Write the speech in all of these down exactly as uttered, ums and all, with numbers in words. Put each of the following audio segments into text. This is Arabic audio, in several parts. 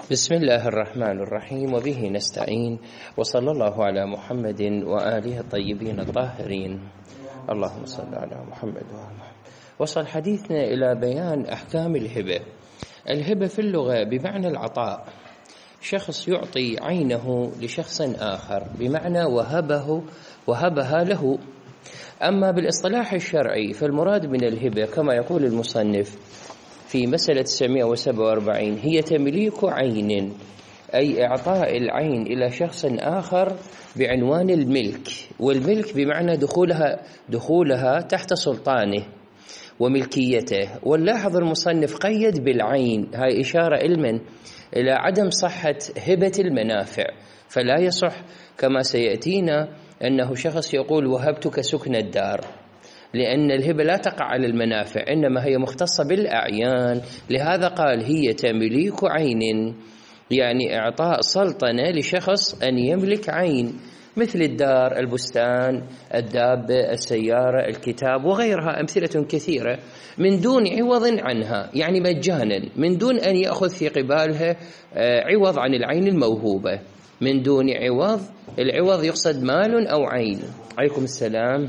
بسم الله الرحمن الرحيم وبه نستعين وصلى الله على محمد وآله الطيبين الطاهرين. اللهم صل على محمد وآل محمد. وصل حديثنا إلى بيان أحكام الهبة. الهبة في اللغة بمعنى العطاء، شخص يعطي عينه لشخص آخر بمعنى وهبه وهبها له. أما بالاصطلاح الشرعي فالمراد من الهبة كما يقول المصنف في مسألة تسعمائة وسبعة وأربعين هي تمليك عين، أي إعطاء العين إلى شخص آخر بعنوان الملك، والملك بمعنى دخولها دخولها تحت سلطانه وملكيته. واللاحظ المصنف قيد بالعين، هاي إشارة علما إلى عدم صحة هبة المنافع، فلا يصح كما سيأتينا أنه شخص يقول وهبتك سكن الدار، لأن الهبة لا تقع على المنافع إنما هي مختصة بالأعيان. لهذا قال هي تمليك عين، يعني إعطاء سلطنة لشخص أن يملك عين مثل الدار، البستان، الدابة، السيارة، الكتاب وغيرها، أمثلة كثيرة من دون عوض عنها، يعني مجانا، من دون أن يأخذ في قبالها عوض عن العين الموهوبة، من دون عوض. العوض يقصد مال أو عين. عليكم السلام.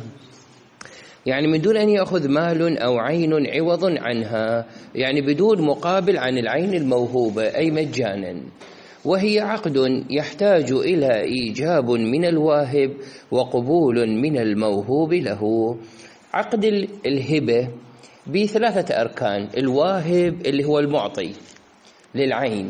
يعني من دون أن يأخذ مال أو عين عوض عنها، يعني بدون مقابل عن العين الموهوبة، أي مجانا. وهي عقد يحتاج إلى إيجاب من الواهب وقبول من الموهوب له. عقد الهبة بثلاثة أركان: الواهب اللي هو المعطي للعين،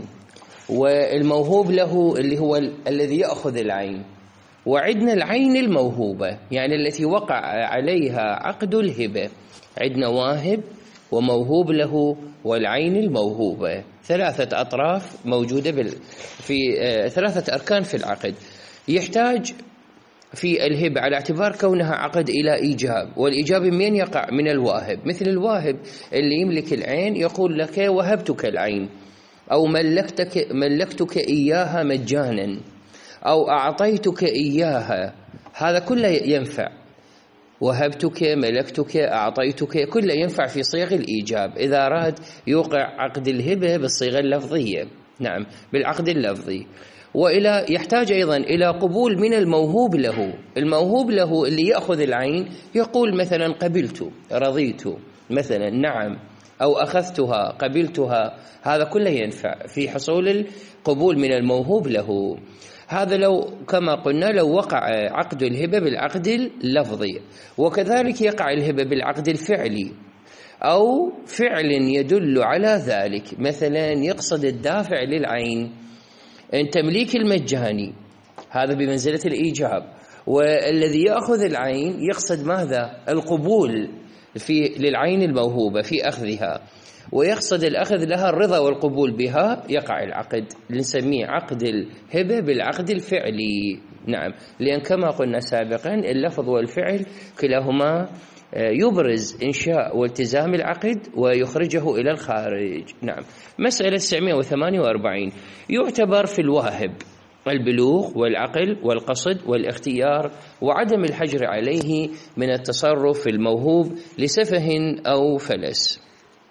والموهوب له اللي هو الذي يأخذ العين، وعدنا العين الموهوبة يعني التي وقع عليها عقد الهبة. عدنا واهب وموهوب له والعين الموهوبة، ثلاثة أطراف موجودة بال... في آه ثلاثة أركان في العقد. يحتاج في الهبة على اعتبار كونها عقد إلى إيجاب، والإيجاب من يقع من الواهب، مثل الواهب اللي يملك العين يقول لك وهبتك العين، أو ملكتك, ملكتك إياها مجانا، أو أعطيتك إياها، هذا كله ينفع. وهبتك، ملكتك، أعطيتك، كله ينفع في صيغ الإيجاب إذا أراد يوقع عقد الهبة بالصيغة اللفظية، نعم بالعقد اللفظي. وإلى يحتاج أيضا إلى قبول من الموهوب له. الموهوب له اللي يأخذ العين يقول مثلا قبلت، رضيت مثلا، نعم، أو أخذتها، قبلتها، هذا كله ينفع في حصول القبول من الموهوب له. هذا لو كما قلنا لو وقع عقد الهبة بالعقد اللفظي. وكذلك يقع الهبة بالعقد الفعلي أو فعل يدل على ذلك، مثلا يقصد الدافع للعين. أن تمليك المجاني هذا بمنزلة الإيجاب، والذي يأخذ العين يقصد ماذا؟ القبول في للعين الموهوبة في أخذها، ويقصد الأخذ لها الرضا والقبول بها، يقع العقد اللي نسميه عقد الهبة بالعقد الفعلي. نعم، لأن كما قلنا سابقا اللفظ والفعل كلاهما يبرز إنشاء والتزام العقد ويخرجه إلى الخارج. نعم. مسألة تسعمائة وثمانية وأربعين يعتبر في الواهب البلوغ والعقل والقصد والاختيار وعدم الحجر عليه من التصرف في الموهوب لسفه أو فلس.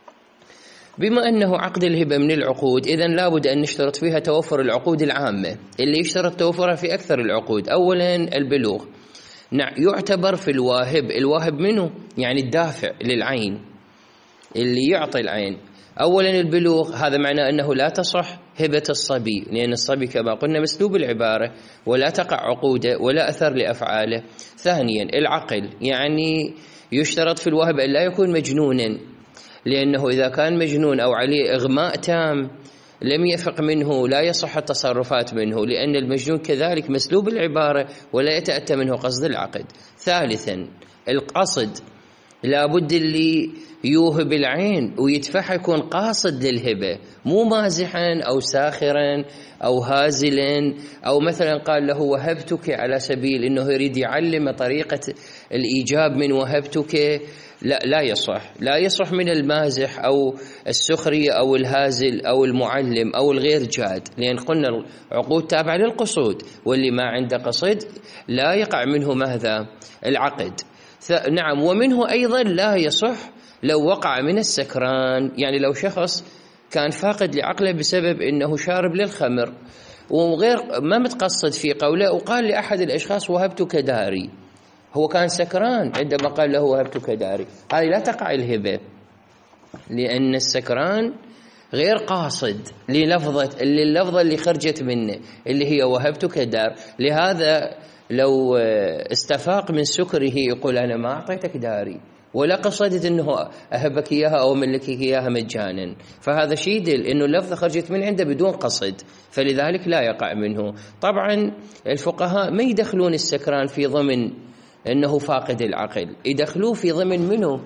بما أنه عقد الهبة من العقود، إذن لابد أن نشترط فيها توفر العقود العامة اللي يشترط توفرها في أكثر العقود. أولا البلوغ، نعم، يعتبر في الواهب. الواهب منه يعني الدافع للعين اللي يعطي العين. أولا البلوغ، هذا معناه أنه لا تصح هبة الصبي، لأن الصبي كما قلنا مسلوب العبارة ولا تقع عقوده ولا أثر لأفعاله. ثانيا العقل، يعني يشترط في الواهب أن لا يكون مجنونا، لأنه إذا كان مجنون أو عليه إغماء تام لم يفق منه لا يصح التصرفات منه، لأن المجنون كذلك مسلوب العبارة ولا يتأتى منه قصد العقد. ثالثا القصد، لابد اللي يوهب العين ويدفعها يكون قاصد للهبة، مو مازحا أو ساخرا أو هازلا، أو مثلا قال له وهبتك على سبيل أنه يريد يعلم طريقة الإيجاب من وهبتك. لا لا يصح، لا يصح من المازح أو السخرية أو الهازل أو المعلم أو الغير جاد، لأن قلنا العقود تابعة للقصود، واللي ما عنده قصد لا يقع منه ماذا؟ العقد. نعم. ومنه أيضا لا يصح لو وقع من السكران، يعني لو شخص كان فاقد لعقله بسبب أنه شارب للخمر وغير ما متقصد في قوله، وقال لأحد الأشخاص وهبتك داري، هو كان سكران عندما قال له وهبتك داري. هذه لا تقع الهبة، لأن السكران غير قاصد للفظة اللفظة اللي خرجت منه اللي هي وهبتك دار. لهذا لو استفاق من سكره يقول أنا ما أعطيتك داري ولا قصدت أنه أهبك إياها أو ملكك إياها مجانا، فهذا شيء يدل أنه اللفظة خرجت من عنده بدون قصد، فلذلك لا يقع منه. طبعا الفقهاء ما يدخلون السكران في ضمن أنه فاقد العقل، يدخلوه في ضمن منه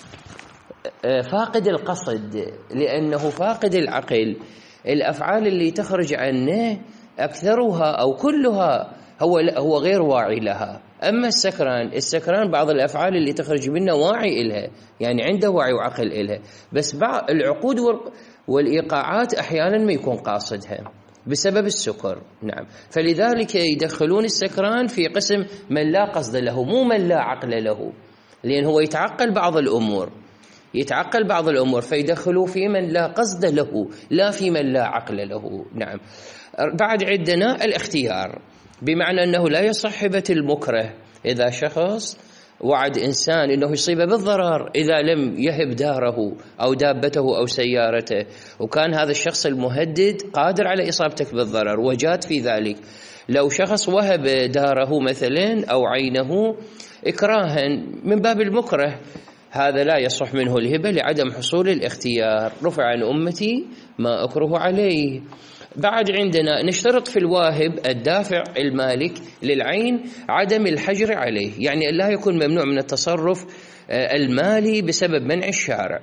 فاقد القصد، لأنه فاقد العقل الأفعال اللي تخرج عنه أكثرها أو كلها هو هو غير واعي لها. أما السكران السكران بعض الأفعال اللي تخرج منه واعي إلها، يعني عنده وعي وعقل إلها، بس بعض العقود والإيقاعات أحيانا ما يكون قاصدها بسبب السكر. نعم، فلذلك يدخلون السكران في قسم من لا قصد له، مو من لا عقل له، لأن هو يتعقل بعض الأمور يتعقل بعض الأمور فيدخلوا في من لا قصد له لا في من لا عقل له. نعم. بعد عندنا الاختيار، بمعنى أنه لا يصح هبة المكره. إذا شخص وعد إنسان أنه يصيبه بالضرر إذا لم يهب داره أو دابته أو سيارته، وكان هذا الشخص المهدد قادر على إصابتك بالضرر وجاد في ذلك، لو شخص وهب داره مثلا أو عينه إكراها من باب المكره، هذا لا يصح منه الهبة لعدم حصول الاختيار. رفع عن أمتي ما أكره عليه. بعد عندنا نشترط في الواهب الدافع المالك للعين عدم الحجر عليه، يعني لا يكون ممنوع من التصرف المالي بسبب منع الشارع،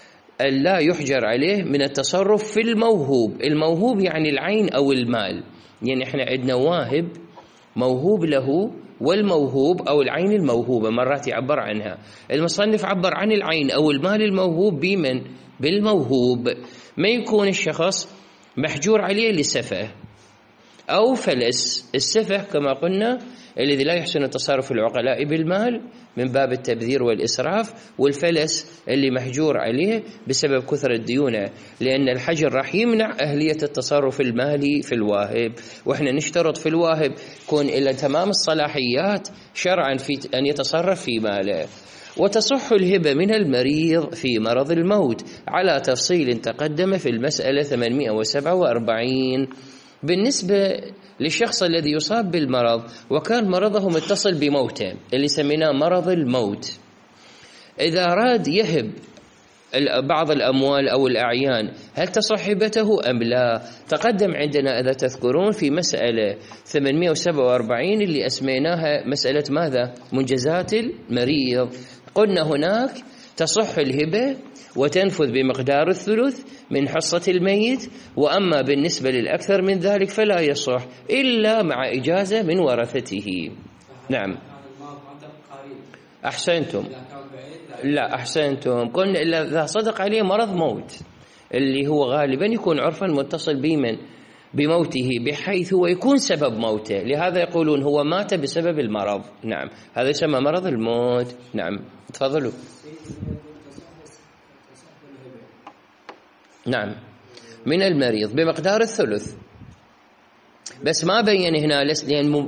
لا يحجر عليه من التصرف في الموهوب. الموهوب يعني العين أو المال، يعني احنا عندنا واهب موهوب له والموهوب أو العين الموهوبة، مرات يعبر عنها المصنف عبر عن العين أو المال الموهوب بمن؟ بالموهوب. ما يكون الشخص محجور عليه لسفه أو فلس. السفه كما قلنا الذي لا يحسن التصرف العقلاء بالمال من باب التبذير والإسراف، والفلس اللي محجور عليه بسبب كثر الديونة، لأن الحجر راح يمنع أهلية التصرف المالي في الواهب، وإحنا نشترط في الواهب يكون إلى تمام الصلاحيات شرعا في أن يتصرف في ماله. وتصح الهبة من المريض في مرض الموت على تفصيل تقدم في المسألة ثمانمائة وسبعة وأربعين. بالنسبة للشخص الذي يصاب بالمرض وكان مرضه متصل بموته اللي سميناه مرض الموت، إذا أراد يهب بعض الأموال أو الأعيان هل تصح هبته أم لا؟ تقدم عندنا إذا تذكرون في مسألة ثمانمائة وسبعة وأربعين اللي أسميناها مسألة ماذا؟ منجزات المريض. قلنا هناك تصح الهبة وتنفذ بمقدار الثلث من حصة الميت، وأما بالنسبة للأكثر من ذلك فلا يصح إلا مع إجازة من ورثته. نعم أحسنتم، لا أحسنتم، قلنا إلا إذا صدق عليه مرض موت اللي هو غالبا يكون عرفا متصل بمن؟ بموته، بحيث هو يكون سبب موته، لهذا يقولون هو مات بسبب المرض. نعم هذا يسمى مرض الموت. نعم تفضلوا. نعم من المريض بمقدار الثلث، بس ما بين هنا لس لأن مم...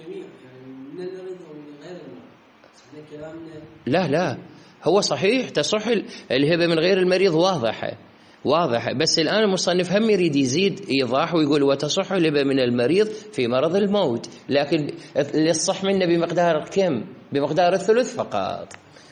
لا لا هو صحيح تصح الهبة من غير المريض، واضحة واضحة، بس الآن المصنف هم يريد يزيد إيضاح ويقول وتصح الهبة من المريض في مرض الموت، لكن للصح منه بمقدار كم؟ بمقدار الثلث فقط.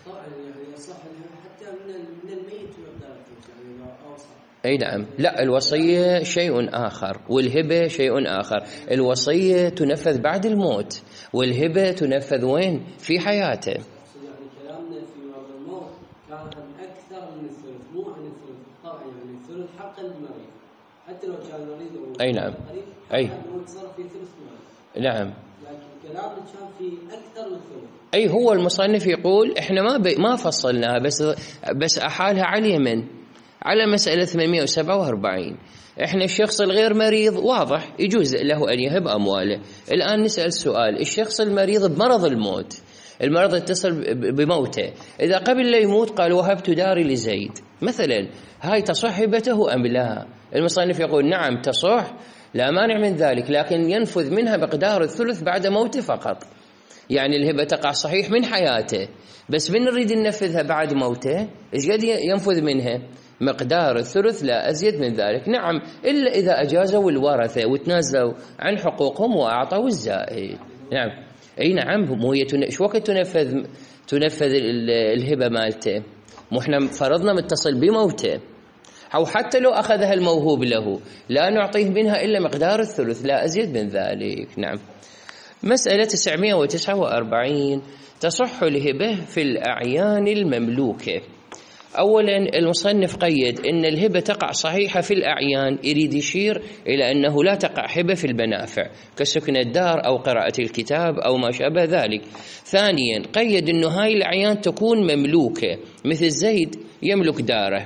أي نعم، لا الوصية شيء آخر والهبة شيء آخر. الوصية تنفذ بعد الموت والهبة تنفذ وين؟ في حياته. يعني كلامنا في مرض الموت كان أكثر من الثلث، مو عن الثلث طبعا، يعني الثلث حق المريض حتى لو كان مريض. أي نعم أي تصرف في ثلث مريض. نعم، لكن كلامنا كان في أكثر من الثلث. أي هو المصنف يقول إحنا ما ب... ما فصلناها، بس بس أحالها على اليمن على مسألة ثمانمائة وسبعة وأربعين. إحنا الشخص الغير مريض واضح يجوز له أن يهب أمواله. الآن نسأل سؤال، الشخص المريض بمرض الموت المرض اتصل بموته، إذا قبل لا يموت قال وهبت داري لزيد مثلا، هاي تصح هبته أم لا؟ المصنف يقول نعم تصح لا مانع من ذلك، لكن ينفذ منها مقدار الثلث بعد موته فقط. يعني الهبة تقع صحيح من حياته، بس من نريد ننفذها بعد موته إيش قد ينفذ منها؟ مقدار الثلث لا أزيد من ذلك. نعم إلا إذا أجازوا الورثة وتنازلوا عن حقوقهم وأعطوا الزائد. نعم أي نعم، مو هي تن... شو وقت تنفذ تنفذ الهبة مالته؟ مو إحنا فرضنا متصل بموته، أو حتى لو أخذها الموهوب له لا نعطيه منها إلا مقدار الثلث لا أزيد من ذلك. نعم. مسألة تسعمائة وتسعة وأربعين، تصح الهبة في الأعيان المملوكة. أولا المصنف قيد أن الهبة تقع صحيحة في الأعيان، يريد يشير إلى أنه لا تقع هبة في المنافع كسكن الدار أو قراءة الكتاب أو ما شابه ذلك. ثانيا قيد أنه هاي الأعيان تكون مملوكة، مثل زيد يملك داره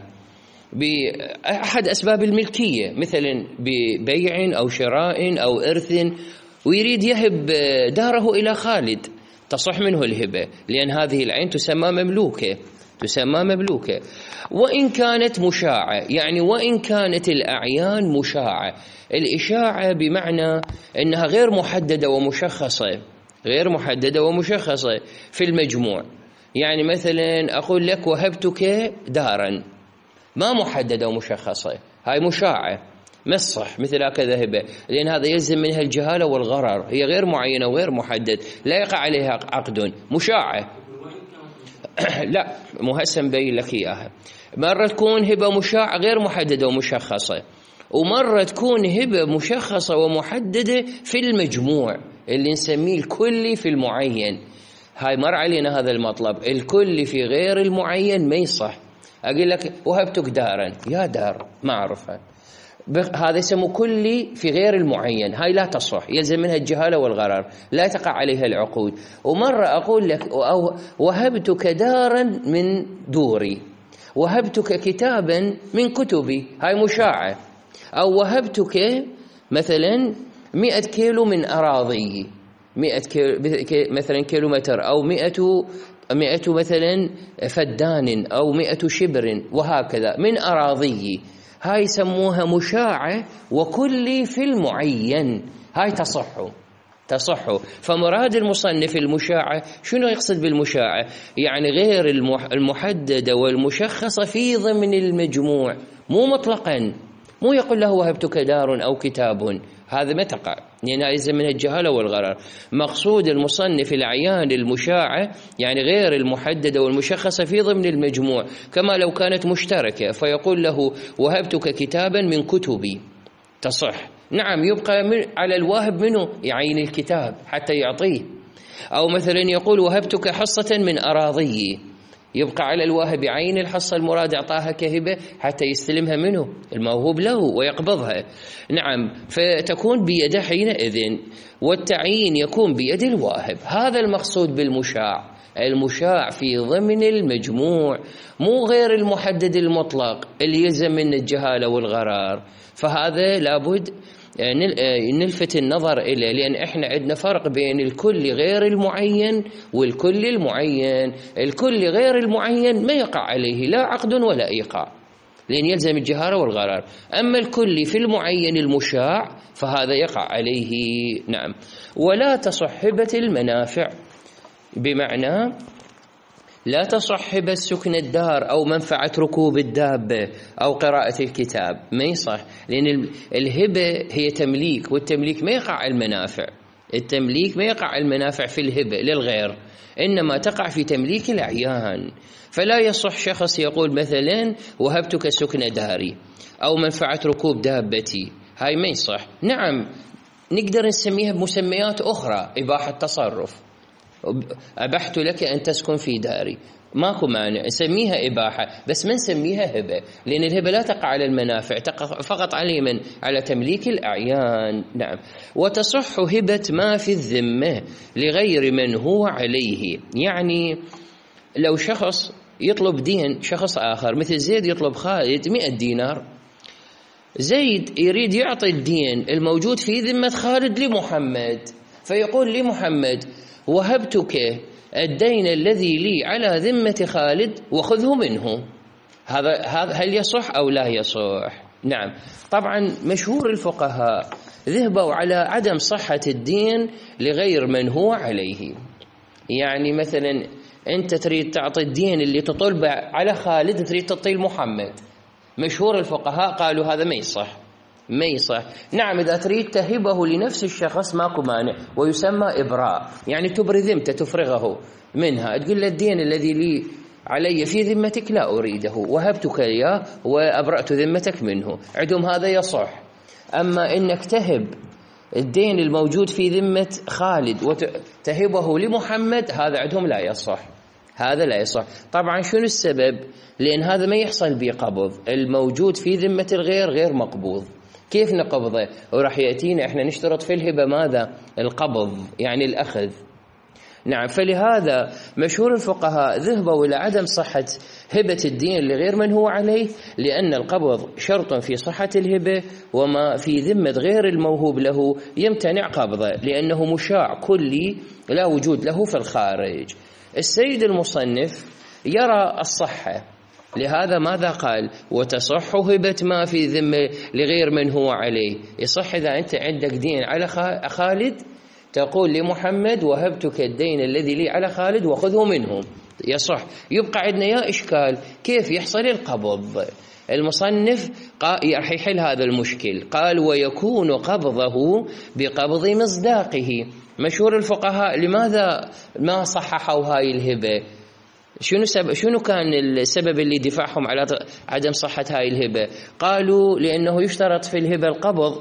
بأحد أسباب الملكية، مثلا ببيع أو شراء أو إرث، ويريد يهب داره إلى خالد، تصح منه الهبة، لأن هذه العين تسمى مملوكة تسمى مملوكة وإن كانت مشاعة. يعني وإن كانت الأعيان مشاعة، الإشاعة بمعنى أنها غير محددة ومشخصة غير محددة ومشخصة في المجموع. يعني مثلا أقول لك وهبتك دارا، ما محددة ومشخصة، هاي مشاعة ما الصح مثل هكذا هبة، لأن هذا يلزم منها الجهالة والغرر، هي غير معينة وغير محدد، لا يقع عليها عقد، مشاعة. لا مو هسه مبين لك إياها. مرة تكون هبة مشاعة غير محددة ومشخصة، ومرة تكون هبة مشخصة ومحددة في المجموع اللي نسميه الكلي في المعين. هاي مر علينا هذا المطلب، الكلي في غير المعين ما يصح. أقول لك وهبتك دارا، يا دار ما أعرفها، هذا اسمه كلي في غير المعين، هاي لا تصح، يلزم منها الجهالة والغرر، لا تقع عليها العقود. ومرة أقول لك وهبتك دارا من دوري، وهبتك كتابا من كتبي، هاي مشاعة. أو وهبتك مثلا مئة كيلو من أراضي، مئة كيلو مثلا كيلومتر، أو مئة مئة مثلا فدان، أو مئة شبر، وهكذا من أراضي، هاي يسموها مشاعة وكلي في المعين، هاي تصح تصح. فمراد المصنف المشاعة، شنو يقصد بالمشاعة؟ يعني غير المحددة والمشخصة في ضمن المجموع، مو مطلقا، مو يقول له وهبتك دار أو كتاب، هذا ما تقع، لأن يعني يلزم منها الجهالة والغرر. مقصود المصنف الأعيان المشاعة يعني غير المحددة والمشخصة في ضمن المجموع، كما لو كانت مشتركة فيقول له وهبتك كتابا من كتبي، تصح. نعم يبقى من على الواهب منه يعين الكتاب حتى يعطيه. أو مثلا يقول وهبتك حصة من أراضي، يبقى على الواهب عين الحصة المراد أعطاها كهبة حتى يستلمها منه الموهوب له ويقبضها. نعم فتكون بيده حينئذ، والتعيين يكون بيد الواهب. هذا المقصود بالمشاع، المشاع في ضمن المجموع، مو غير المحدد المطلق اللي يلزم من الجهالة والغرار. فهذا لابد نلفت النظر إليه، لأن إحنا عندنا فرق بين الكل غير المعين والكل المعين. الكل غير المعين ما يقع عليه لا عقد ولا إيقاع، لأن يلزم الجهالة والغرار. أما الكل في المعين المشاع فهذا يقع عليه. نعم. ولا تصح هبة المنافع، بمعنى لا تصح هبة سكن الدار أو منفعة ركوب الدابة أو قراءة الكتاب، ما يصح، لأن الهبة هي تمليك، والتمليك ما يقع على المنافع، التمليك ما يقع على المنافع في الهبة للغير، إنما تقع في تمليك الأعيان. فلا يصح شخص يقول مثلا وهبتك سكن داري أو منفعة ركوب دابتي، هاي ما يصح. نعم نقدر نسميها بمسميات أخرى، إباحة تصرف، أبحت لك أن تسكن في داري، ماكو مانع نسميها إباحة، بس ما نسميها هبة، لأن الهبة لا تقع على المنافع، تقع فقط على من؟ على تمليك الأعيان. نعم. وتصح هبة ما في الذمة لغير من هو عليه، يعني لو شخص يطلب دين شخص آخر، مثل زيد يطلب خالد مئة دينار، زيد يريد يعطي الدين الموجود في ذمة خالد لمحمد، فيقول لمحمد وهبتك الدين الذي لي على ذمة خالد وخذه منه. هذا هذا هل يصح أو لا يصح؟ نعم. طبعا مشهور الفقهاء ذهبوا على عدم صحة الدين لغير من هو عليه. يعني مثلا أنت تريد تعطي الدين اللي تطلبه على خالد تريد تعطيه محمد، مشهور الفقهاء قالوا هذا ما يصح ما يصح. نعم إذا تريد تهبه لنفس الشخص ماكو مانع، ويسمى إبراء، يعني تبري ذمته تفرغه منها، تقول له الدين الذي لي علي في ذمتك لا أريده وهبتك إياه وأبرأت ذمتك منه، عندهم هذا يصح. أما إنك تهب الدين الموجود في ذمة خالد وتهبه لمحمد هذا عندهم لا يصح، هذا لا يصح. طبعا شنو السبب؟ لأن هذا ما يحصل به قبض، الموجود في ذمة الغير غير مقبوض، كيف نقبضه؟ وراح يأتينا إحنا نشترط في الهبة ماذا؟ القبض، يعني الأخذ. نعم. فلهذا مشهور الفقهاء ذهبوا إلى عدم صحة هبة الدين لغير من هو عليه، لأن القبض شرط في صحة الهبة، وما في ذمة غير الموهوب له يمتنع قبضه لأنه مشاع كلي لا وجود له في الخارج. السيد المصنف يرى الصحة، لهذا ماذا قال؟ وتصح هبة ما في ذمة لغير من هو عليه. يصح إذا أنت عندك دين على خالد تقول لمحمد وهبتك الدين الذي لي على خالد وخذه منهم، يصح. يبقى عندنا يا إشكال كيف يحصل القبض؟ المصنف راح يحل هذا المشكل، قال ويكون قبضه بقبض مصداقه. مشهور الفقهاء لماذا ما صححوا هاي الهبة؟ شنو سبب؟ شنو كان السبب اللي دفعهم على عدم صحة هاي الهبة؟ قالوا لأنه يشترط في الهبة القبض،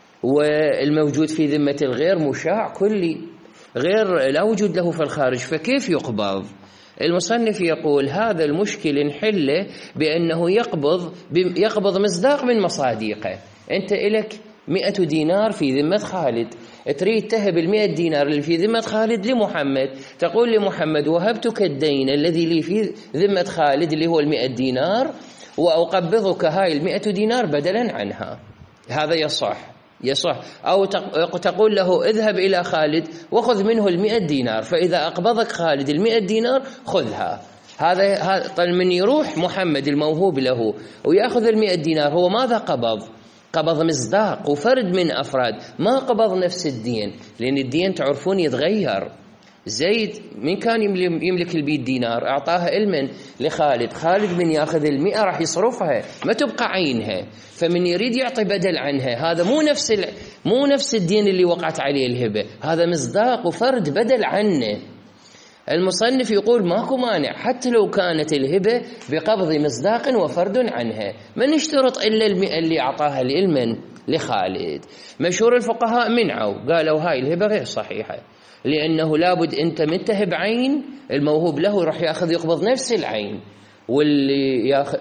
والموجود في ذمة الغير مشاع كلي غير لا وجود له في الخارج، فكيف يقبض؟ المصنف يقول هذا المشكل نحله بأنه يقبض يقبض مصداق من مصاديقه. أنت إلك مئة دينار في ذمة خالد، تريد تهب المئة دينار اللي في ذمة خالد لمحمد، تقول لمحمد وهبتك الدين الذي لي في ذمة خالد اللي هو المئة دينار وأقبضك هاي المئة دينار بدلا عنها. هذا يصح يصح. أو تقول له اذهب إلى خالد وخذ منه المئة دينار، فإذا أقبضك خالد المئة دينار خذها. هذا هذا من يروح محمد الموهوب له ويأخذ المئة دينار، هو ماذا قبض؟ قبض مصداق وفرد من أفراد، ما قبض نفس الدين، لأن الدين تعرفون يتغير. زيد من كان يملك المئة دينار أعطاها علما لخالد، خالد من يأخذ المئة راح يصرفها ما تبقى عينها، فمن يريد يعطي بدل عنها هذا مو نفس ال... مو نفس الدين اللي وقعت عليه الهبة، هذا مصداق وفرد بدل عنه. المصنف يقول ماكو مانع حتى لو كانت الهبة بقبض مصداق وفرد عنها، ما نشترط إلا المئة اللي أعطاها للمن لخالد. مشهور الفقهاء منعوا، قالوا هاي الهبة غير صحيحة، لأنه لابد أنت من تهب عين الموهوب له راح يأخذ يقبض نفس العين، واللي ياخذ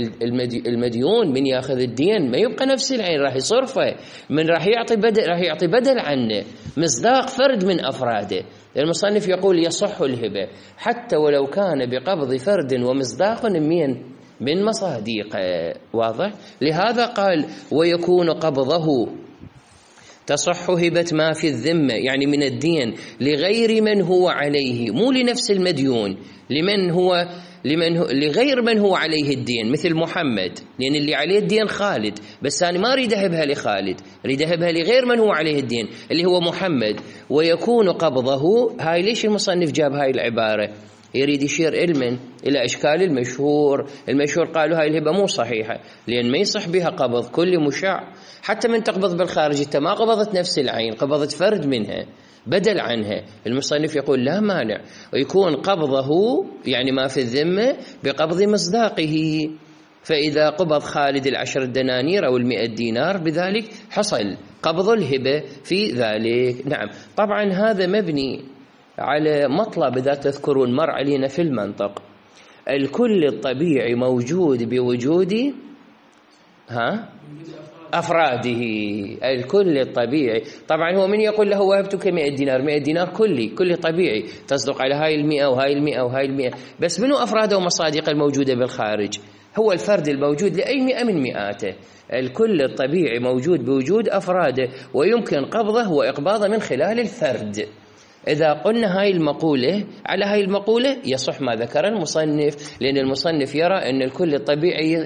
المديون من ياخذ الدين ما يبقى نفس العين، راح يصرفه، من راح يعطي بدل راح يعطي بدل عنه، مصداق فرد من أفراده. المصنف يقول يصح الهبة حتى ولو كان بقبض فرد ومصداق من من مصاديقه. واضح؟ لهذا قال ويكون قبضه تصح هبة ما في الذمة، يعني من الدين لغير من هو عليه، مو لنفس المديون، لمن هو لمن هو لغير من هو عليه الدين، مثل محمد، لأن اللي عليه الدين خالد، بس أنا ما أريد أهبها لخالد، أريد أهبها لغير من هو عليه الدين اللي هو محمد. ويكون قبضه، هاي ليش المصنف جاب هاي العبارة؟ يريد يشير علما إلى إشكال المشهور. المشهور قالوا هاي الهبة مو صحيحة لأن ما يصح بها قبض كل مشاع، حتى من تقبض بالخارج انت ما قبضت نفس العين، قبضت فرد منها بدل عنها. المصنف يقول لا مانع ويكون قبضه يعني ما في الذمة بقبض مصداقه، فإذا قبض خالد العشر دنانير أو المئة دينار بذلك حصل قبض الهبة في ذلك. نعم. طبعا هذا مبني على مطلب إذا تذكرون مر علينا في المنطق، الكل الطبيعي موجود بوجود ها أفراده، الكل الطبيعي. طبعا هو من يقول له وهبتك مئة دينار، مئة دينار كلي كل طبيعي تصدق على هاي المئة وهاي المئة وهاي المئة، بس منو أفراده ومصادق الموجودة بالخارج؟ هو الفرد الموجود لأي مئة من مئاته. الكل الطبيعي موجود بوجود أفراده، ويمكن قبضه وإقباضه من خلال الفرد. إذا قلنا هاي المقولة على هاي المقولة يصح ما ذكر المصنف، لأن المصنف يرى أن الكل الطبيعي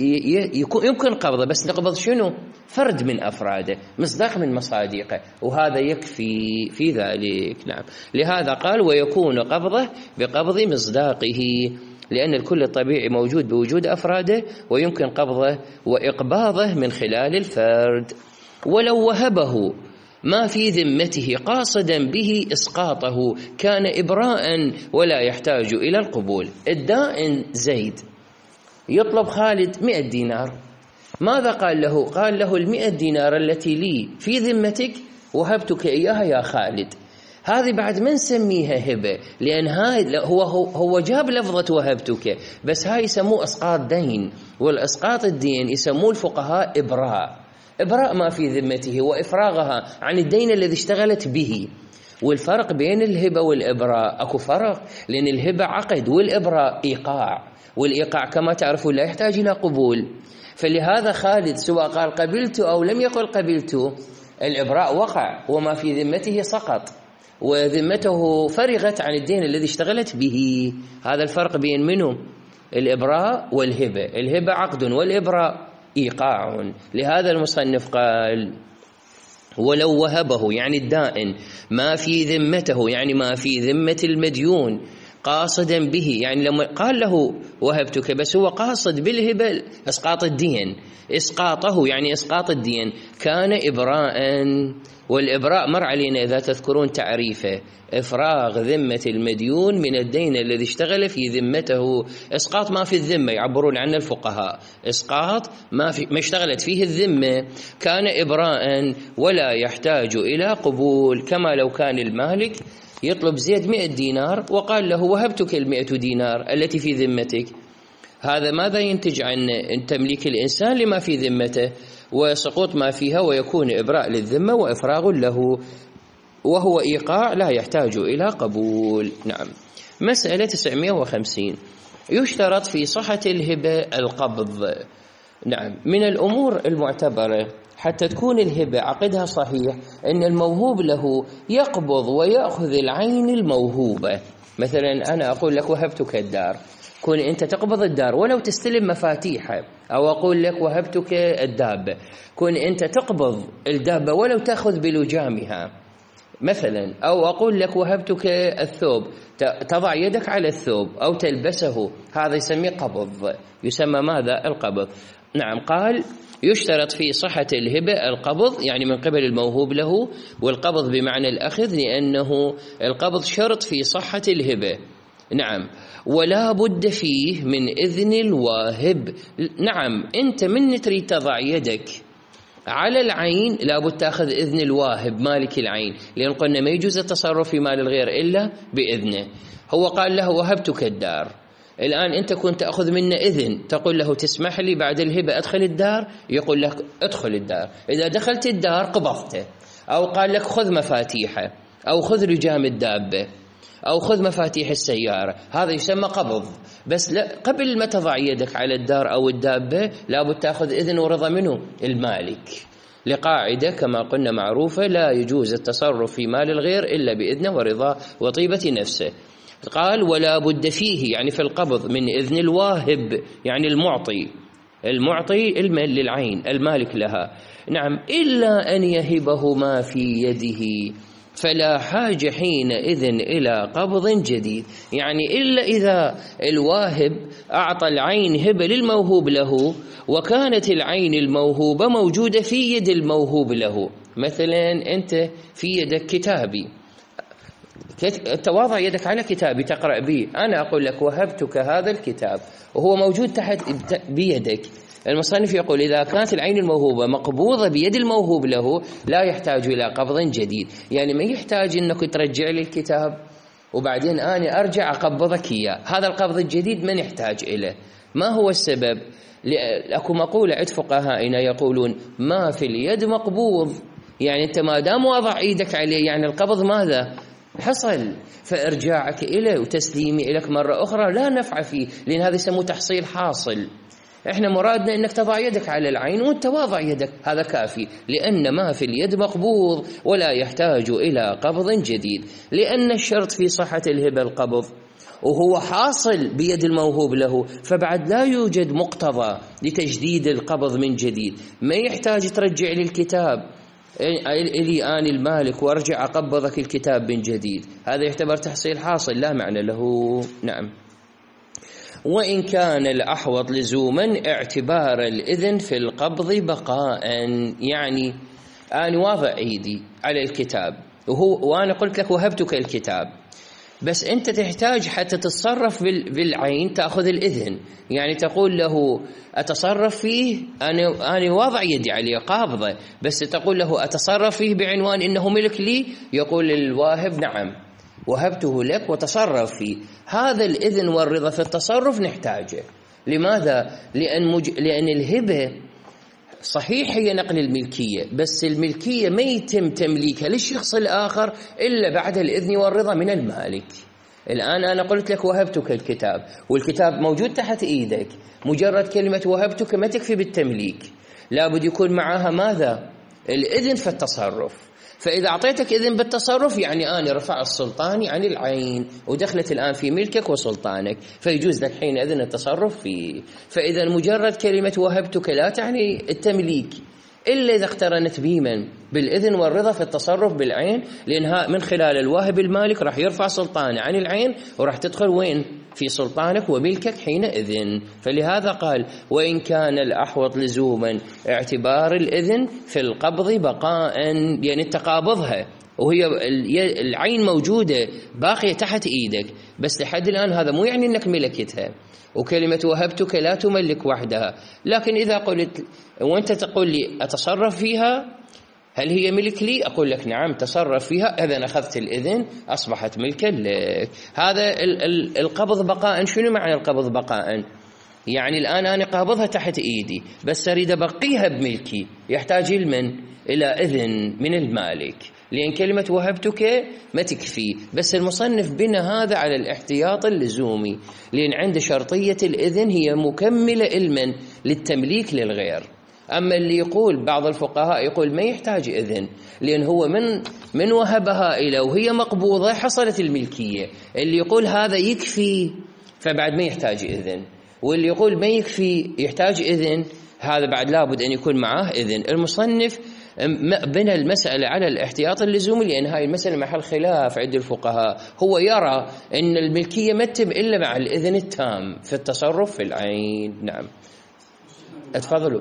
يمكن قبضه، بس نقبض شنو؟ فرد من أفراده، مصداق من مصادقه، وهذا يكفي في ذلك. نعم، لهذا قال ويكون قبضه بقبض مصداقه، لأن الكل الطبيعي موجود بوجود أفراده، ويمكن قبضه وإقباضه من خلال الفرد. ولو وهبه ما في ذمته قاصدا به إسقاطه كان إبراء ولا يحتاج إلى القبول. الدائن زيد يطلب خالد مئة دينار، ماذا قال له؟ قال له المئة دينار التي لي في ذمتك وهبتك إياها يا خالد. هذه بعد ما نسميها هبة، لأن هاي هو هو جاب لفظة وهبتك، بس هاي يسموه إسقاط دين، والإسقاط الدين يسموه الفقهاء إبراء. إبراء ما في ذمته وإفراغها عن الدين الذي اشتغلت به. والفرق بين الهبة والإبراء أكو فرق، لأن الهبة عقد والإبراء إيقاع، والإيقاع كما تعرفون لا يحتاج إلى قبول. فلهذا خالد سواء قال قبلت أو لم يقل قبلت، الإبراء وقع وما في ذمته سقط، وذمته فرغت عن الدين الذي اشتغلت به. هذا الفرق بين منه الإبراء والهبة. الهبة عقد والإبراء إيقاع. لهذا المصنف قال ولو وهبه يعني الدائن ما في ذمته، يعني ما في ذمة المديون، قاصدا به، يعني لما قال له وهبتك بس هو قاصد بالهبة إسقاط الدين، إسقاطه يعني إسقاط الدين، كان إبراء. والإبراء مر علينا إذا تذكرون تعريفه، إفراغ ذمة المديون من الدين الذي اشتغل في ذمته. إسقاط ما في الذمة يعبرون عنه الفقهاء، إسقاط ما, في ما اشتغلت فيه الذمة، كان إبراء ولا يحتاج إلى قبول. كما لو كان المالك يطلب زيد مئة دينار وقال له وهبتك المئة دينار التي في ذمتك، هذا ماذا ينتج عن تمليك الإنسان لما في ذمته وسقوط ما فيها، ويكون إبراء للذمة وإفراغ له، وهو إيقاع لا يحتاج إلى قبول. نعم. مسألة تسعمائة وخمسين، يشترط في صحة الهبة القبض. نعم، من الأمور المعتبرة حتى تكون الهبة عقدها صحيح أن الموهوب له يقبض ويأخذ العين الموهوبة. مثلا أنا أقول لك وهبتك الدار، كون أنت تقبض الدار ولو تستلم مفاتيحها، أو أقول لك وهبتك الدابة، كون أنت تقبض الدابة ولو تأخذ بلجامها مثلا، أو أقول لك وهبتك الثوب تضع يدك على الثوب أو تلبسه، هذا يسميه قبض، يسمى ماذا؟ القبض. نعم، قال يشترط في صحة الهبة القبض، يعني من قبل الموهوب له، والقبض بمعنى الأخذ، لأنه القبض شرط في صحة الهبة. نعم، ولا بد فيه من إذن الواهب. نعم، أنت من تريد تضع يدك على العين لابد تأخذ إذن الواهب مالك العين، لأن قلنا ما يجوز التصرف في مال الغير إلا بإذنه. هو قال له وهبتك الدار، الآن أنت كنت تأخذ منه إذن، تقول له تسمح لي بعد الهبة أدخل الدار، يقول لك ادخل الدار. إذا دخلت الدار قبضته، أو قال لك خذ مفاتيحه، أو خذ لجام الدابة، أو خذ مفاتيح السيارة، هذا يسمى قبض. بس لا، قبل ما تضع يدك على الدار أو الدابة لابد تأخذ إذن ورضا منه المالك، لقاعدة كما قلنا معروفة، لا يجوز التصرف في مال الغير إلا بإذنه ورضا وطيبة نفسه. قال ولا بد فيه يعني في القبض من إذن الواهب، يعني المعطي، المعطي المال للعين المالك لها. نعم، إلا أن يهبه ما في يده فلا حاجة حينئذ إلى قبض جديد، يعني إلا إذا الواهب أعطى العين هبة للموهوب له، وكانت العين الموهوبة موجودة في يد الموهوب له. مثلا أنت في يدك كتابي، تواضع يدك على كتابي تقرأ به، أنا أقول لك وهبتك هذا الكتاب وهو موجود تحت بيدك. المصنف يقول إذا كانت العين الموهوبة مقبوضة بيد الموهوب له لا يحتاج إلى قبض جديد، يعني ما يحتاج أنك ترجع لي الكتاب وبعدين أنا أرجع أقبضك إياه، هذا القبض الجديد ما نحتاج إليه. ما هو السبب؟ لأكو مقولة عند فقهائنا يقولون ما في اليد مقبوض، يعني أنت ما دام وضع إيدك عليه يعني القبض ماذا؟ حصل، فإرجاعك إليه وتسليمي إليك مرة أخرى لا نفع فيه، لأن هذا يسموه تحصيل حاصل. إحنا مرادنا أنك تضع يدك على العين وأنت واضع يدك، هذا كافي، لأن ما في اليد مقبوض ولا يحتاج إلى قبض جديد، لأن الشرط في صحة الهبة القبض، وهو حاصل بيد الموهوب له، فبعد لا يوجد مقتضى لتجديد القبض من جديد، ما يحتاج ترجع لي الكتاب إلي آن المالك وارجع أقبضك الكتاب من جديد، هذا يعتبر تحصيل حاصل لا معنى له. نعم. وإن كان الأحوط لزوما اعتبار الإذن في القبض بقاء، يعني أنا واضع إيدي على الكتاب وهو وأنا قلت لك وهبتك الكتاب، بس أنت تحتاج حتى تتصرف بالعين تأخذ الإذن، يعني تقول له أتصرف فيه، أنا أنا واضع يدي عليه قابضة، بس تقول له أتصرف فيه بعنوان إنه ملك لي، يقول الواهب نعم وهبته لك وتصرف فيه. هذا الإذن والرضا في التصرف نحتاجه. لماذا؟ لأن, مج... لأن الهبة صحيح هي نقل الملكية، بس الملكية ما يتم تمليكها للشخص الآخر إلا بعد الإذن والرضا من المالك. الآن أنا قلت لك وهبتك الكتاب والكتاب موجود تحت إيدك، مجرد كلمة وهبتك ما تكفي بالتمليك، لابد يكون معها ماذا؟ الإذن في التصرف. فإذا أعطيتك إذن بالتصرف يعني أنا رفع السلطاني عن العين ودخلت الآن في ملكك وسلطانك، فيجوز لك حينئذ التصرف فيه. فإذا مجرد كلمة وهبتك لا تعني التمليك إلا إذا اقترنت بمن؟ بالإذن والرضا في التصرف بالعين، لأنها من خلال الواهب المالك راح يرفع سلطانه عن العين وراح تدخل وين؟ في سلطانك وملكك حينئذ. فلهذا قال وإن كان الأحوط لزوما اعتبار الإذن في القبض بقاء، يعني تقابضها وهي العين موجودة باقية تحت إيدك، بس لحد الآن هذا مو يعني أنك ملكتها، وكلمة وهبتك لا تملك وحدها. لكن إذا قلت وأنت تقول لي أتصرف فيها، هل هي ملك لي؟ أقول لك نعم تصرف فيها، إذا أخذت الإذن أصبحت ملكا لك. هذا القبض بقاء. شنو معنى القبض بقاء؟ يعني الآن أنا قابضها تحت إيدي بس أريد أبقيها بملكي، يحتاج المن؟ إلى إذن من المالك، لأن كلمة وهبتك ما تكفي. بس المصنف بنى هذا على الاحتياط اللزومي، لأن عند شرطية الإذن هي مكملة علما للتمليك للغير. أما اللي يقول بعض الفقهاء يقول ما يحتاج إذن، لأن هو من من وهبها إلى وهي مقبوضة حصلت الملكية. اللي يقول هذا يكفي فبعد ما يحتاج إذن، واللي يقول ما يكفي يحتاج إذن هذا بعد لابد أن يكون معاه إذن. المصنف بنى المسألة على الاحتياط اللزومي، لأن هاي المسألة محل خلاف عند الفقهاء. هو يرى أن الملكية ما تتم إلا مع الإذن التام في التصرف في العين. نعم اتفضلوا.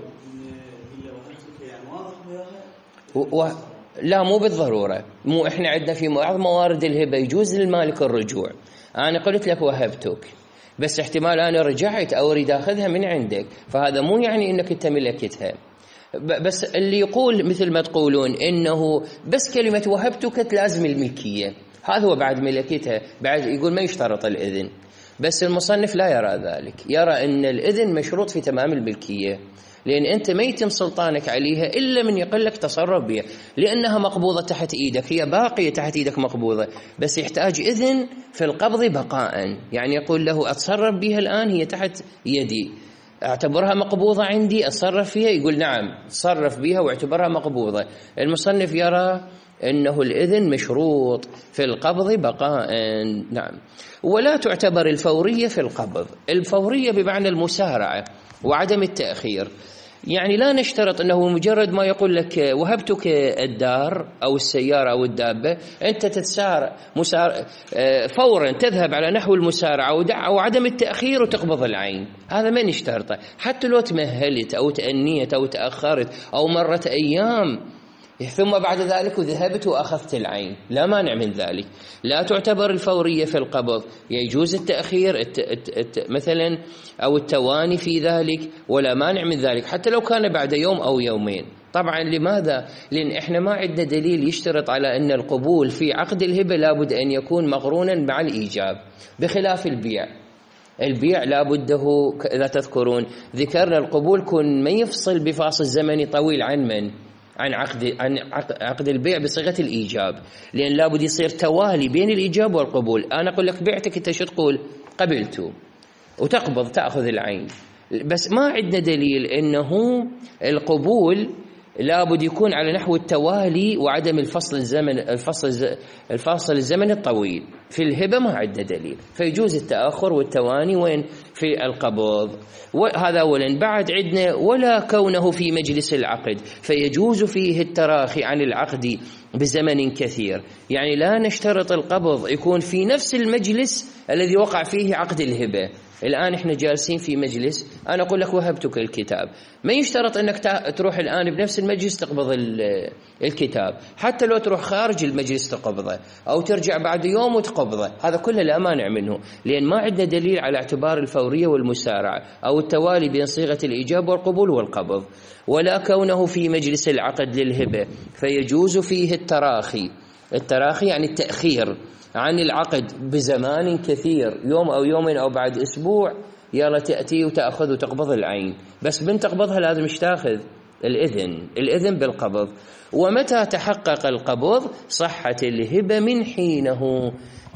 و... لا مو بالضرورة، مو إحنا عندنا في بعض موارد الهبة يجوز للمالك الرجوع. أنا قلت لك وهبتك بس احتمال أنا رجعت أو أريد أخذها من عندك، فهذا مو يعني إنك أنت ملكتها. بس اللي يقول مثل ما تقولون إنه بس كلمة وهبتك تلازم الملكية، هذا هو بعد ملكتها، بعد يقول ما يشترط الإذن. بس المصنف لا يرى ذلك، يرى أن الإذن مشروط في تمام الملكية، لأن أنت ما يتم سلطانك عليها إلا من يقول لك تصرف بها، لأنها مقبوضة تحت إيدك، هي باقية تحت إيدك مقبوضة، بس يحتاج إذن في القبض بقاء. يعني يقول له أتصرف بها الآن، هي تحت يدي، اعتبرها مقبوضة عندي، أتصرف فيها؟ يقول نعم تصرف بها واعتبرها مقبوضة. المصنف يرى أنه الإذن مشروط في القبض بقاء. نعم. ولا تعتبر الفورية في القبض. الفورية بمعنى المسارعة وعدم التأخير، يعني لا نشترط أنه مجرد ما يقول لك وهبتك الدار أو السيارة أو الدابة أنت تتسارع مسار... فورا تذهب على نحو المسارعة أو عدم التأخير وتقبض العين، هذا ما نشترطه. حتى لو تمهلت أو تأنيت أو تأخرت أو مرت أيام ثم بعد ذلك ذهبت وأخذت العين، لا مانع من ذلك. لا تعتبر الفورية في القبض، يجوز التأخير الت... الت... الت... مثلا أو التواني في ذلك، ولا مانع من ذلك حتى لو كان بعد يوم أو يومين. طبعا لماذا؟ لأن إحنا ما عندنا دليل يشترط على أن القبول في عقد الهبة لابد أن يكون مقرونا مع الإيجاب، بخلاف البيع. البيع لابده إذا تذكرون ذكرنا القبول كن ما يفصل بفاصل زمني طويل عن من؟ عن عقد عن عقد البيع بصيغة الإيجاب، لأن لابد يصير توالي بين الإيجاب والقبول. أنا أقول لك بعتك، أنت شو تقول؟ قبلته، وتقبض تأخذ العين. بس ما عندنا دليل أنه القبول لابد يكون على نحو التوالي وعدم الفصل الزمن الفصل الفاصل الزمن الطويل. في الهبة ما عندنا دليل، فيجوز التأخر والتواني وين في القبض. وهذا أولا. بعد عندنا ولا كونه في مجلس العقد، فيجوز فيه التراخي عن العقد بزمن كثير، يعني لا نشترط القبض يكون في نفس المجلس الذي وقع فيه عقد الهبة. الآن إحنا جالسين في مجلس، أنا أقول لك وهبتك الكتاب، ما يشترط أنك تروح الآن بنفس المجلس تقبض الكتاب، حتى لو تروح خارج المجلس تقبضه أو ترجع بعد يوم وتقبضه، هذا كله لا مانع منه، لأن ما عندنا دليل على اعتبار الفورية والمسارعة أو التوالي بين صيغة الإيجاب والقبول والقبض. ولا كونه في مجلس العقد للهبة، فيجوز فيه التراخي. التراخي يعني التأخير عن العقد بزمان كثير، يوم أو يومين أو بعد أسبوع، يلا تأتي وتأخذ وتقبض العين، بس بنت تقبضها لازم مش تاخذ الإذن الإذن بالقبض. ومتى تحقق القبض صحت الهبة من حينه،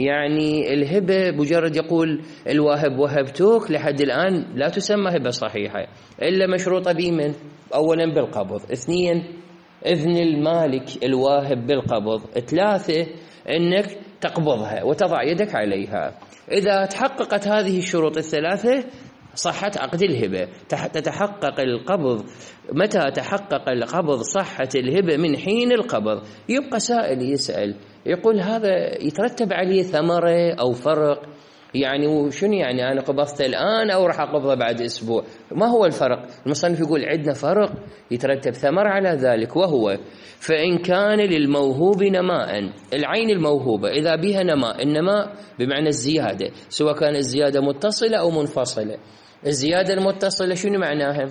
يعني الهبة مجرد يقول الواهب وهبتوك لحد الآن لا تسمى هبة صحيحة إلا مشروطة بمن؟ أولا بالقبض، اثنين إذن المالك الواهب بالقبض، ثلاثة أنك تقبضها وتضع يدك عليها. إذا تحققت هذه الشروط الثلاثة صحت عقد الهبة. تتحقق القبض. متى تحقق القبض صحت الهبة من حين القبض. يبقى سائل يسأل يقول هذا يترتب عليه ثمرة أو فرق، يعني وشنو يعني أنا قبضت الآن أو راح أقبضه بعد أسبوع؟ ما هو الفرق؟ المصنف يقول عندنا فرق يترتب ثمر على ذلك، وهو فإن كان للموهوب نماء، العين الموهوبة إذا بها نماء، النماء بمعنى الزيادة، سواء كان الزيادة متصلة أو منفصلة. الزيادة المتصلة شنو معناها؟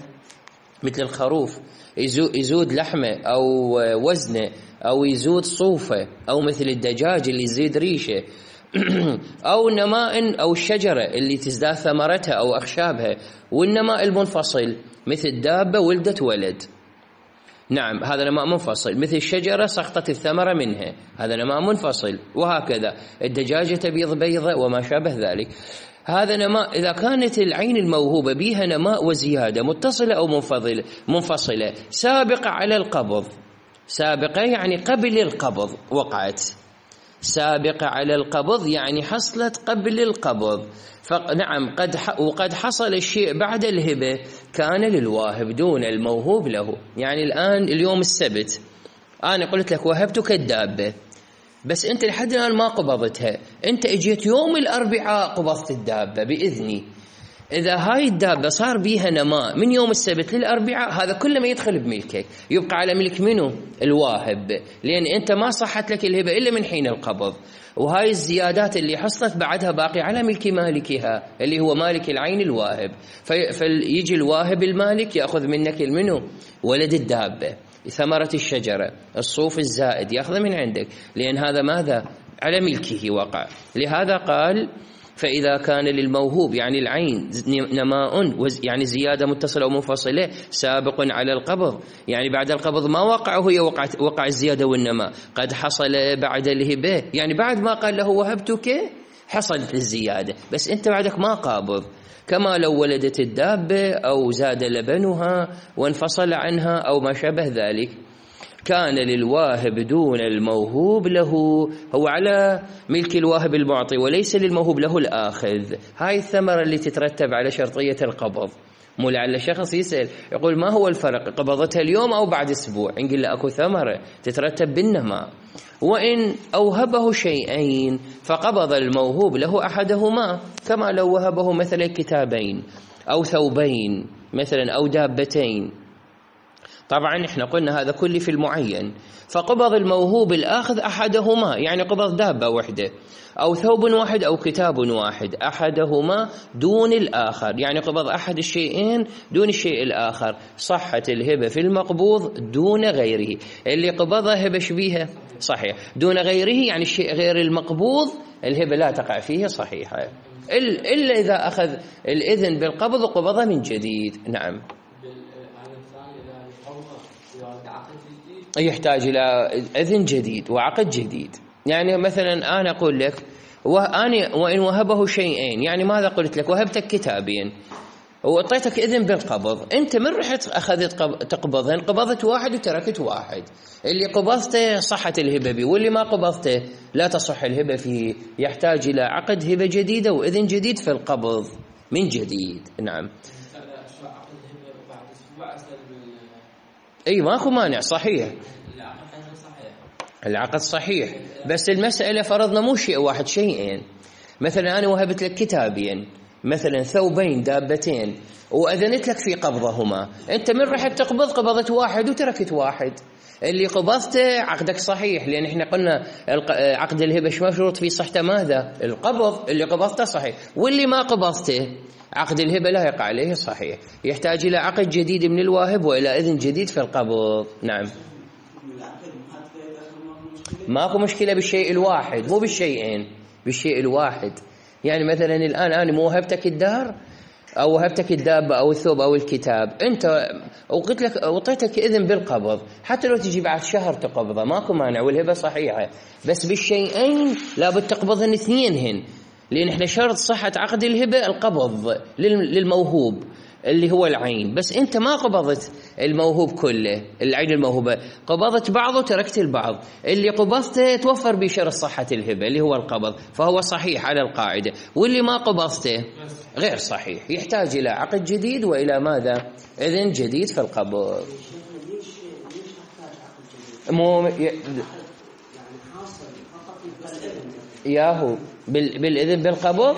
مثل الخروف يزود لحمه أو وزنه أو يزود صوفه، أو مثل الدجاج اللي يزيد ريشه، أو نماء أو الشجرة اللي تزداد ثمرتها أو أخشابها. والنماء المنفصل مثل دابة ولدت ولد، نعم هذا نماء منفصل. مثل الشجرة سقطت الثمرة منها، هذا نماء منفصل. وهكذا الدجاجة تبيض بيضة وما شابه ذلك، هذا نماء. إذا كانت العين الموهوبة بها نماء وزيادة متصلة أو منفصلة منفصلة سابقة على القبض، سابقة يعني قبل القبض وقعت، سابقة على القبض يعني حصلت قبل القبض. فنعم قد وقد حصل الشيء بعد الهبة كان للواهب دون الموهوب له. يعني الآن اليوم السبت أنا قلت لك وهبتك الدابة، بس أنت لحد الآن ما قبضتها، أنت اجيت يوم الأربعاء قبضت الدابة بإذني. إذا هاي الدابة صار بيها نماء من يوم السبت للأربعاء، هذا كله ما يدخل بملكك، يبقى على ملك منه؟ الواهب، لأن أنت ما صحت لك الهبة إلا من حين القبض. وهاي الزيادات اللي حصلت بعدها باقي على ملك مالكها اللي هو مالك العين الواهب. فيجي الواهب المالك يأخذ منك المنو؟ ولد الدابة، ثمرة الشجرة، الصوف الزائد يأخذ من عندك، لأن هذا ماذا؟ على ملكه وقع. لهذا قال فإذا كان للموهوب يعني العين نماء يعني زيادة متصلة أو منفصلة سابق على القبض، يعني بعد القبض ما وقع هي وقع, وقع الزيادة والنماء، قد حصل بعد الهبة، يعني بعد ما قال له وهبتك حصلت الزيادة، بس أنت بعدك ما قابض. كما لو ولدت الدابة أو زاد لبنها وانفصل عنها أو ما شابه ذلك، كان للواهب دون الموهوب له، هو على ملك الواهب المعطي وليس للموهوب له الآخذ. هاي الثمرة اللي تترتب على شرطية القبض. مو لعل شخص يسأل يقول ما هو الفرق، قبضتها اليوم أو بعد أسبوع؟ نقول له أكو ثمرة تترتب بالنماء. وإن أوهبه شيئين فقبض الموهوب له أحدهما، كما لو وهبه مثلا كتابين أو ثوبين مثلا أو دابتين. طبعا احنا قلنا هذا كله في المعين، فقبض الموهوب الآخذ أحدهما، يعني قبض دابة وحدة أو ثوب واحد أو كتاب واحد، أحدهما دون الآخر، يعني قبض أحد الشيئين دون الشيء الآخر. صحت الهبة في المقبوض دون غيره. اللي قبضها هبة شبيهة صحيح، دون غيره يعني الشيء غير المقبوض الهبة لا تقع فيه صحيحة، إلا إذا أخذ الإذن بالقبض وقبضه من جديد. نعم يحتاج إلى إذن جديد وعقد جديد. يعني مثلا أنا أقول لك وأنا وإن وهبه شيئين، يعني ماذا قلت لك؟ وهبتك كتابين، وأعطيتك إذن بالقبض، أنت من رحت أخذت تقبضهن قبضت واحد وتركت واحد، اللي قبضته صحت الهبة به، واللي ما قبضته لا تصح الهبة فيه، يحتاج إلى عقد هبة جديدة وإذن جديد في القبض من جديد. نعم. أي ماكو مانع، صحيح العقد صحيح، بس المسألة فرضنا مو شيء واحد، شيئين. مثلا أنا وهبت لك كتابين، مثلا ثوبين دابتين، وأذنت لك في قبضهما، أنت من رحت تقبض قبضت واحد وتركت واحد، اللي قبضته عقدك صحيح، لأن إحنا قلنا عقد الهبة مشروط في صحته ماذا؟ القبض، اللي قبضته صحيح، واللي ما قبضته عقد الهبة لا يقع عليه صحيح، يحتاج إلى عقد جديد من الواهب وإلى إذن جديد في القبض. نعم. ماكو مشكلة بالشيء الواحد، مو بالشيئين، بالشيء الواحد. يعني مثلا الآن أنا مو وهبتك الدار أو وهبتك الدابة أو الثوب أو الكتاب، أنت وقلت لك أعطيتك إذن بالقبض، حتى لو تجي بعد شهر تقبضه ماكو مانع والهبة صحيحة، بس بالشيئين لابد تقبضهن اثنينهن، لأن إحنا شرط صحة عقد الهبة القبض للموهوب اللي هو العين، بس أنت ما قبضت الموهوب كله، العين الموهوبة قبضت بعضه وتركت البعض، اللي قبضته توفر بشرط صحة الهبة اللي هو القبض، فهو صحيح على القاعدة، واللي ما قبضته غير صحيح، يحتاج إلى عقد جديد وإلى ماذا؟ إذن جديد في القبض. مو ي... ياهو بالإذن بالقبض؟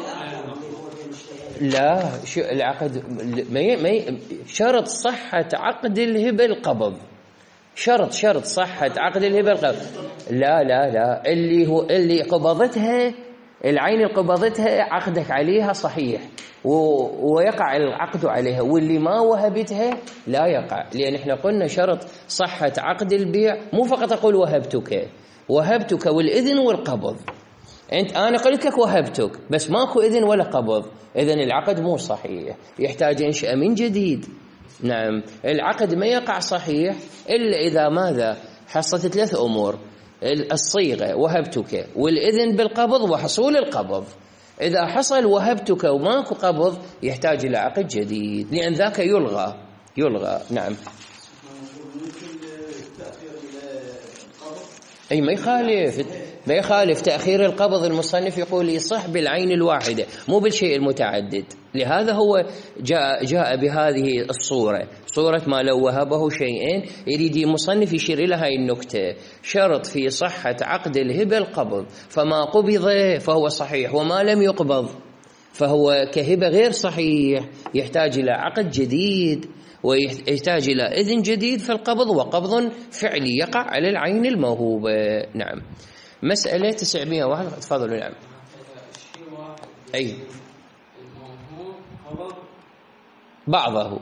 لا، شو العقد ما ما شرط صحة عقد الهبة القبض، شرط شرط صحة عقد الهبة القبض. لا لا لا، اللي هو اللي قبضتها العين اللي قبضتها عقدك عليها صحيح ويقع العقد عليها، واللي ما وهبتها لا يقع، لأن احنا قلنا شرط صحة عقد البيع مو فقط أقول وهبتك، وهبتك والإذن والقبض. أنت أنا قلت لك وهبتك بس ماكو إذن ولا قبض، إذن العقد مو صحيح، يحتاج إنشاء من جديد. نعم، العقد ما يقع صحيح إلا إذا ماذا؟ حصلت ثلاث أمور: الصيغة وهبتك، والإذن بالقبض، وحصول القبض. إذا حصل وهبتك وماكو قبض يحتاج إلى عقد جديد، لأن ذاك يلغى يلغى. نعم. أي ما يخالف ما يخالف تأخير القبض، المصنف يقول يصح بالعين الواحدة مو بالشيء المتعدد، لهذا هو جاء جاء بهذه الصورة، صورة ما لو وهبه شيئين، يريد المصنف يشير إلى هاي النكتة: شرط في صحة عقد الهبة القبض، فما قبض فهو صحيح، وما لم يقبض فهو كهبة غير صحيح، يحتاج إلى عقد جديد ويحتاج إلى إذن جديد في القبض، وقبض فعلي يقع على العين الموهوبة. نعم. مسألة تسعمائة وواحد. تفضلوا. نعم. أي بعضه.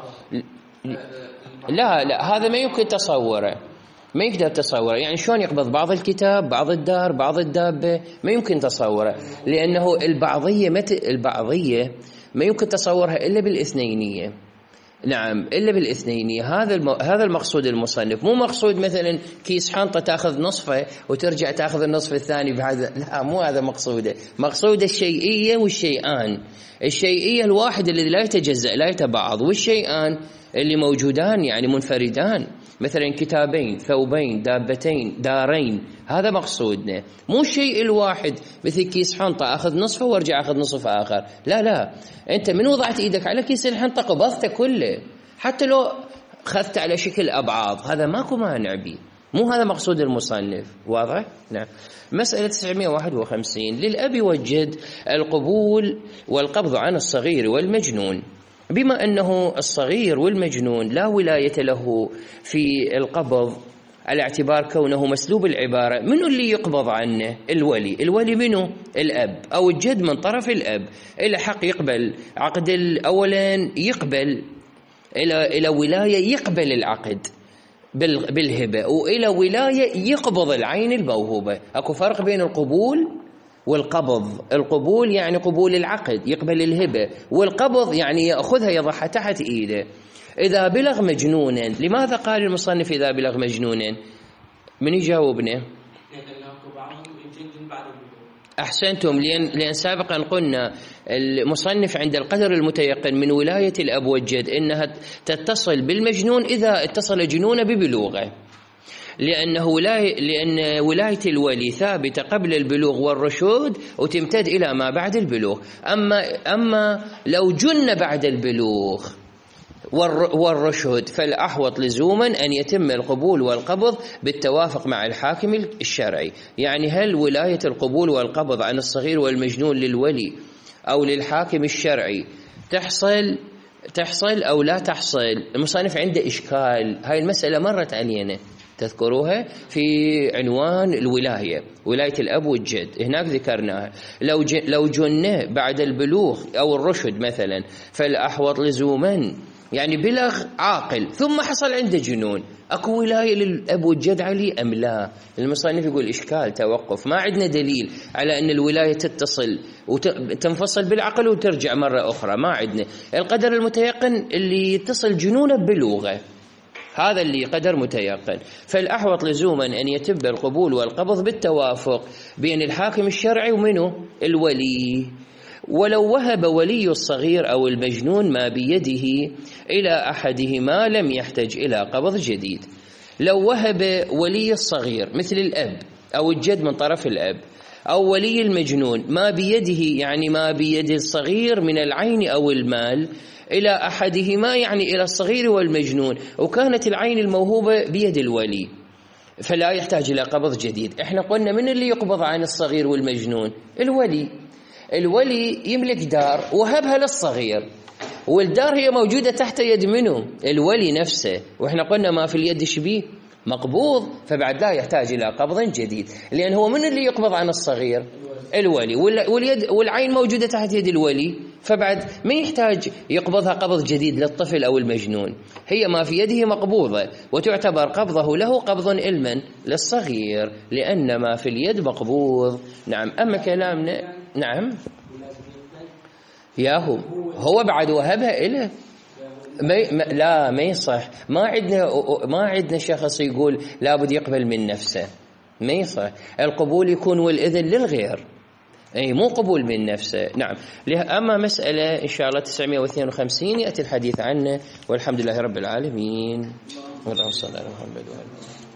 لا لا، هذا ما يمكن تصوره، ما يقدر تصوره. يعني شلون يقبض بعض الكتاب، بعض الدار، بعض الدابة؟ ما يمكن تصوره، لأنه البعضية مت البعضية ما يمكن تصورها إلا بالإثنينية. نعم، إلا بالإثنينية. هذا الم... هذا المقصود المصنف، مو مقصود مثلا كيس حنطة تأخذ نصفه وترجع تأخذ النصف الثاني بهذا، لا، مو هذا مقصوده. مقصوده الشيئية والشيئان. الشيئية الواحد الذي لا يتجزأ لا يتبعض، والشيئان اللي موجودان يعني منفردان، مثلا كتابين، ثوبين، دابتين، دارين، هذا مقصودنا، مو الشيء الواحد مثل كيس حنطة أخذ نصفه وارجع أخذ نصف آخر. لا لا، أنت من وضعت إيدك على كيس الحنطة قبضته كله، حتى لو أخذت على شكل أبعاض، هذا ماكو مانع به، مو هذا مقصود المصنف. واضح؟ نعم. مسألة تسعمائة وواحد وخمسين. للأب والجد القبول والقبض عن الصغير والمجنون، بما أنه الصغير والمجنون لا ولاية له في القبض على اعتبار كونه مسلوب العبارة، منو اللي يقبض عنه؟ الولي. الولي منو؟ الأب أو الجد من طرف الأب، إلى حق يقبل عقد أولا، يقبل إلى إلى ولاية يقبل العقد بالهبة، وإلى ولاية يقبض العين الموهوبة. أكو فرق بين القبول والقبض. القبول يعني قبول العقد، يقبل الهبة، والقبض يعني يأخذها يضعها تحت إيده. إذا بلغ مجنونا، لماذا قال المصنف إذا بلغ مجنونا؟ من يجاوبنا؟ أحسنتم، لأن, لأن سابقا قلنا المصنف عند القدر المتيقن من ولاية الأب والجد إنها تتصل بالمجنون إذا اتصل جنونه ببلوغه، لأنه ولاية لأن ولاية الولي ثابتة قبل البلوغ والرشود وتمتد إلى ما بعد البلوغ. أما أما لو جن بعد البلوغ والرشد فالأحوط لزوما أن يتم القبول والقبض بالتوافق مع الحاكم الشرعي. يعني هل ولاية القبول والقبض عن الصغير والمجنون للولي أو للحاكم الشرعي تحصل تحصل أو لا تحصل؟ المصنف عنده إشكال، هاي المسألة مرت علينا تذكروها في عنوان الولاية، ولاية الأب والجد، هناك ذكرناها. لو لو جن بعد البلوغ أو الرشد مثلا فالأحوط لزوما، يعني بلغ عاقل ثم حصل عنده جنون، أكو ولاية للأب والجد عليه أم لا؟ المصنف يقول إشكال، توقف، ما عندنا دليل على أن الولاية تتصل وتنفصل بالعقل وترجع مرة أخرى، ما عندنا. القدر المتيقن اللي يتصل جنونه ببلوغه، هذا اللي قدر متيقن. فالأحوط لزوما أن يتم القبول والقبض بالتوافق بين الحاكم الشرعي ومنه الولي. ولو وهب ولي الصغير أو المجنون ما بيده إلى أحدهما لم يحتج إلى قبض جديد. لو وهب ولي الصغير مثل الأب أو الجد من طرف الأب أو ولي المجنون ما بيده، يعني ما بيد الصغير من العين أو المال، إلى أحدهما يعني إلى الصغير والمجنون، وكانت العين الموهوبة بيد الولي، فلا يحتاج إلى قبض جديد. إحنا قلنا من اللي يقبض عن الصغير والمجنون؟ الولي. الولي يملك دار وهبها للصغير، والدار هي موجودة تحت يد منه؟ الولي نفسه، وإحنا قلنا ما في اليد شبيه مقبوض، فبعد لا يحتاج إلى قبض جديد، لأن هو من اللي يقبض عن الصغير؟ الولي، واليد والعين موجودة تحت يد الولي، فبعد ما يحتاج يقبضها قبض جديد للطفل أو المجنون، هي ما في يده مقبوضة وتعتبر قبضه له قبض إلما للصغير لأن ما في اليد مقبوض. نعم. أما كلامنا نعم ياهو هو بعد وهبها إله ما لا ما يصح، ما عندنا ما عندنا شخص يقول لابد يقبل من نفسه، ما يصح. القبول يكون والإذن للغير، أي مو قبول من نفسه. نعم. أما مسألة إن شاء الله تسعمائة واثنين وخمسين يأتي الحديث عنه، والحمد لله رب العالمين. اللهم صل على محمد وعلى آله.